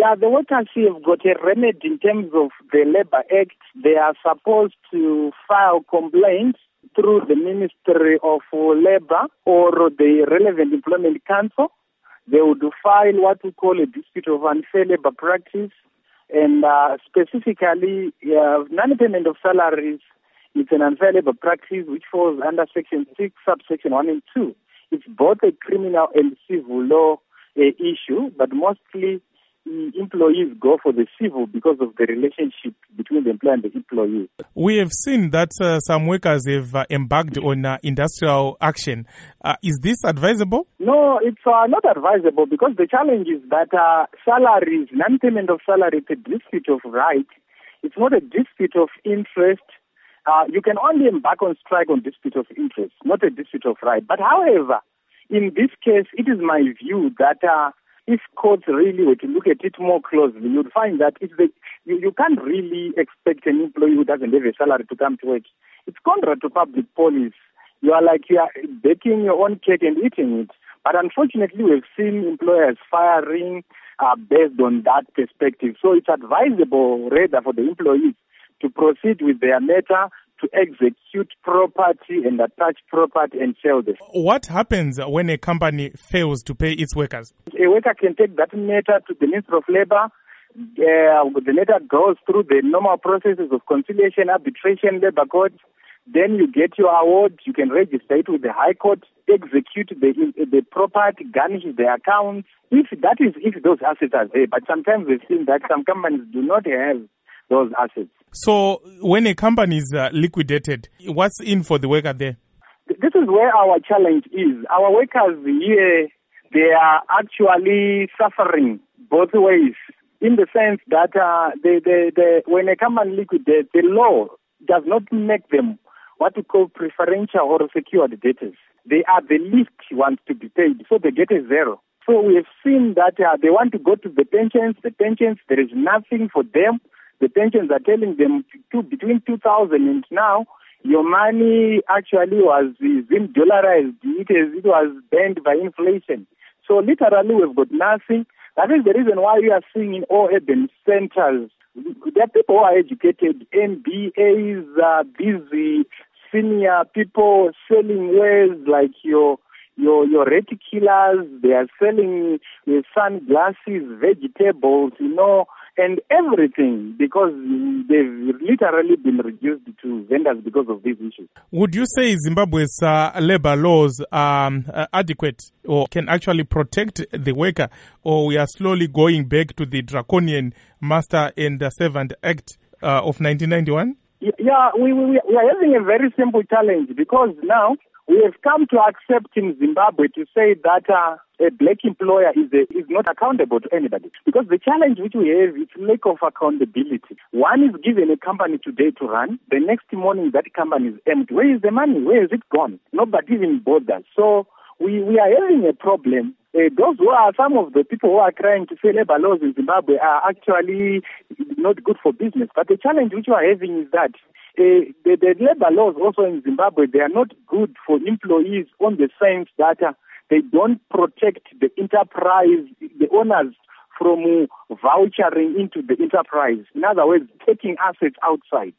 Yeah, the workers have got a remedy in terms of the Labour Act. They are supposed to file complaints through the Ministry of Labour or the relevant employment council. They would file what we call a dispute of unfair labour practice, and specifically non-payment of salaries. It's an unfair labour practice which falls under Section 6, subsection 1 and 2. It's both a criminal and civil law issue, but mostly employees go for the civil because of the relationship between the employer and the employee. We have seen that some workers have embarked on industrial action. Is this advisable? No, it's not advisable because the challenge is that salaries, non-payment of salary, is a dispute of right. It's not a dispute of interest. You can only embark on strike on dispute of interest, not a dispute of right. But however, in this case, it is my view that if courts really were to look at it more closely, you'd find that you can't really expect an employee who doesn't have a salary to come to work. It's contrary to public policy. You are baking your own cake and eating it. But unfortunately, we've seen employers firing based on that perspective. So it's advisable, rather, for the employees to proceed with their matter, to execute property and attach property and sell this. What happens when a company fails to pay its workers? A worker can take that matter to the Ministry of Labour. The matter goes through the normal processes of conciliation, arbitration, labour court. Then you get your award. You can register it with the High Court, execute the property, garnish the accounts. If those assets are there. But sometimes we've seen that some companies do not have those assets. So when a company is liquidated, what's in for the worker there? This is where our challenge is. Our workers here, they are actually suffering both ways, in the sense that when a company liquidates, the law does not make them what we call preferential or secured debtors. They are the least ones to be paid, so the debt is zero. So we have seen that they want to go to the pensions, there is nothing for them. The pensions are telling them between 2000 and now, your money actually was in dollarized. It was banned by inflation. So literally we've got nothing. That is the reason why we are seeing in all urban centers, there are people who are educated, MBAs, busy, senior people selling wares like your reticula's, they are selling sunglasses, vegetables, and everything, because they've literally been reduced to vendors because of these issues. Would you say Zimbabwe's labor laws are adequate or can actually protect the worker, or we are slowly going back to the draconian Master and Servant Act of 1991? Yeah, we are having a very simple challenge, because now we have come to accept in Zimbabwe to say that a black employer is not accountable to anybody. Because the challenge which we have is lack of accountability. One is given a company today to run. The next morning that company is empty. Where is the money? Where is it gone? Nobody even bothers. So we are having a problem. Those who are some of the people who are trying to say labor laws in Zimbabwe are actually not good for business. But the challenge which we are having is that the labor laws also in Zimbabwe, they are not good for employees on the sense that they don't protect the enterprise, the owners, from vouchering into the enterprise. In other words, taking assets outside.